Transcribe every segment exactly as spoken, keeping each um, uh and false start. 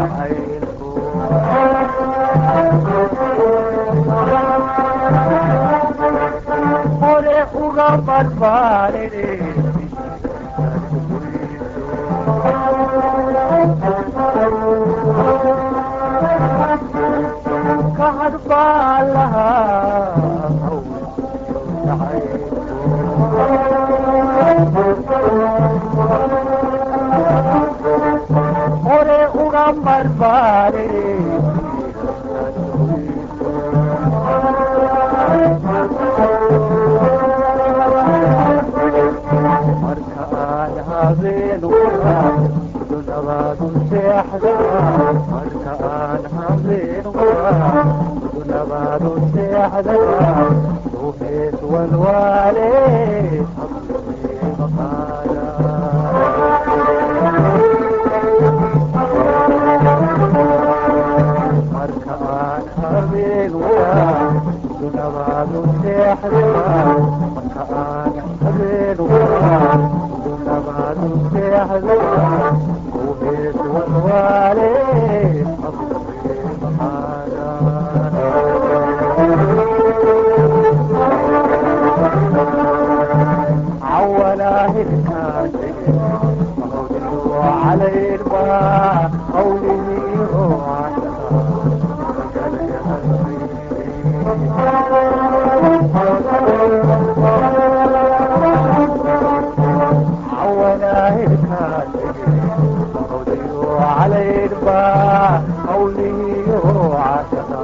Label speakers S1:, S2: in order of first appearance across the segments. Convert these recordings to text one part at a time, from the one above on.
S1: hore uga barbaarine ka hadbaa lahaa hore uga barbaarine marka aan habeenuga dunabaadu seexda marka aan habeenuga dunabaadu seexda ruuxees walwaale marka aan habeenuga dunabaadu seexda marka aan habeenuga dunabaadu seexda ruuxees walwaale عولاهلكاتي موجود على الماء قوله عولاهلكاتي موجود على الماء قوله عشقا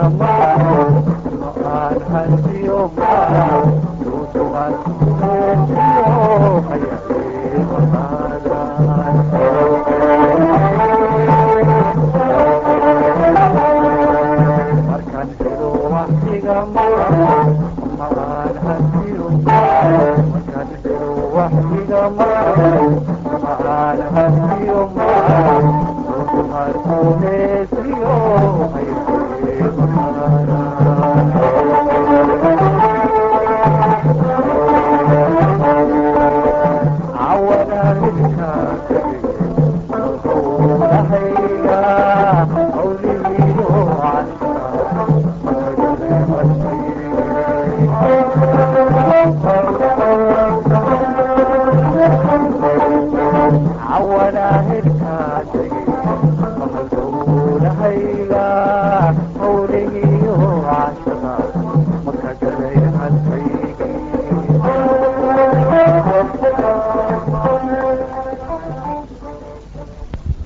S1: ma aan hantiyo ma duuduan kumeesiyo hayay maqaadan markaan helo waxtiga ma ma aan hantiyo ma markaan helo waxtiga ma ma aan hantiyo ma duuduan kumeesiyo